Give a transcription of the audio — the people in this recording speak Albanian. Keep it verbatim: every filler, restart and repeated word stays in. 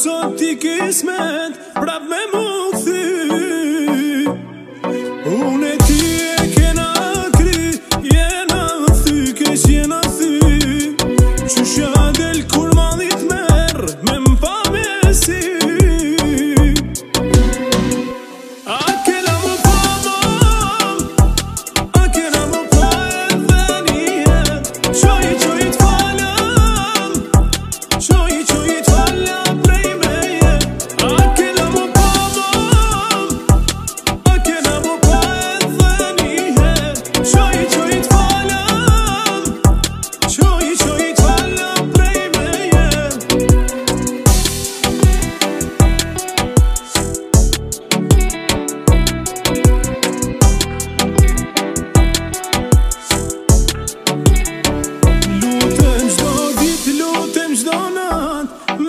sot t'i kismet prap me mu kthy. Unë e ti e kena kry, jena thy, keq jena thy. Qysha del kur madhit merr me m'pa mesi. A kena më pa mam, a kena më pa edhe nje. Qoj, qoj t'falam, qoj, qoj t'falam prej meje. A kena më pa mam, a kena më pa edhe nje. Qoj, qoj t'falam, qoj, qoj t'falam prej meje. Lutem çdo ditë, lutem çdo natë,